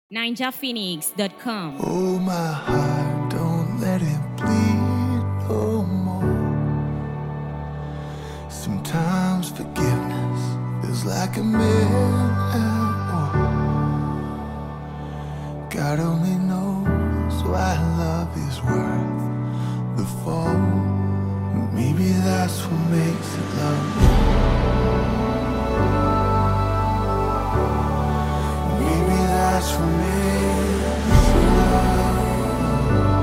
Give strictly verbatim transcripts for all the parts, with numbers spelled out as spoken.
ninja phoenix dot com. Oh, my heart, don't let it bleed no more. Sometimes forgiveness feels like a man at war. God only knows why love is worth the fall. Maybe that's what makes it love. Maybe that's what makes it love.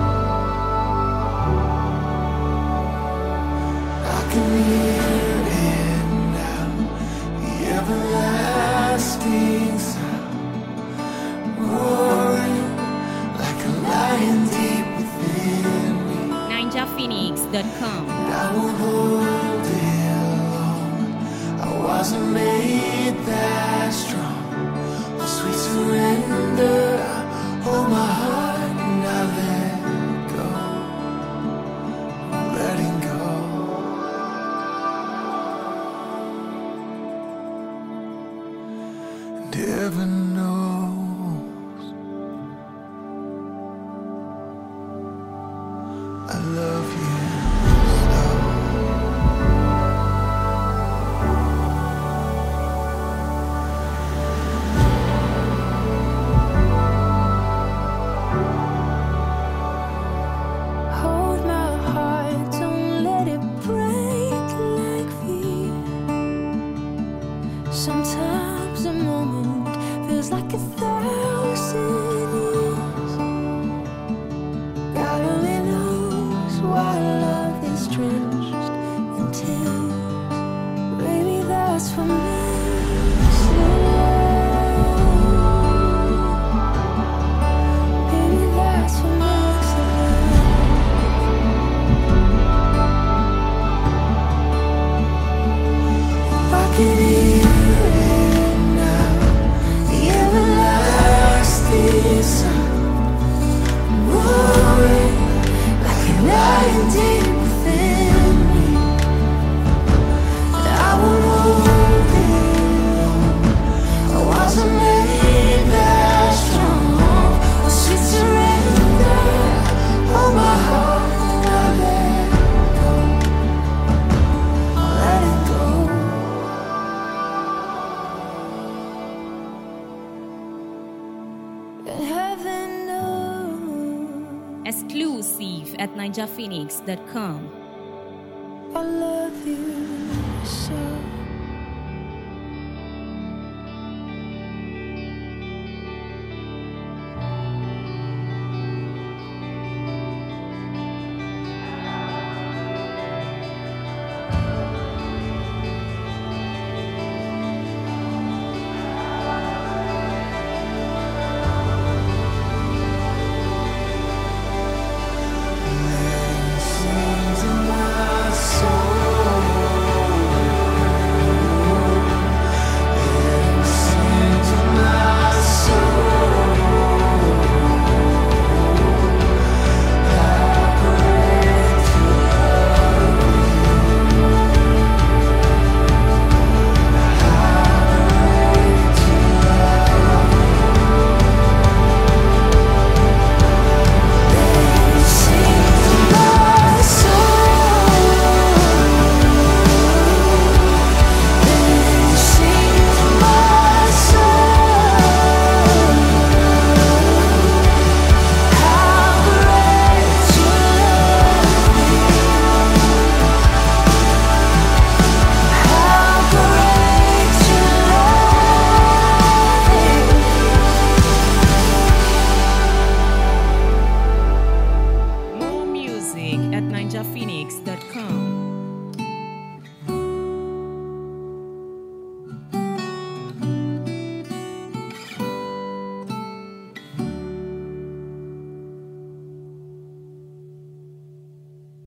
I can hear it now, the everlasting sound, roaring like a lion deep within me. ninja phoenix dot com. I won't hold it long. I wasn't made that strong. Oh, sweet surrender, hold my heart and I let go. I'm letting go. And heaven knows I love you. Hold my heart, don't let it break like fear. Sometimes a moment feels like a thousand years. God only knows why love is drenched in tears. Maybe that's what makes it love. Maybe that's what makes it love. I can hear it now, the everlasting sound, roaring like a lion deep within me. I won't hold it long. I wasn't made that strong. A sweet surrender, hold my heart and I let go. I let it go. And heaven knows Exclusive at ninja phoenix dot com. I love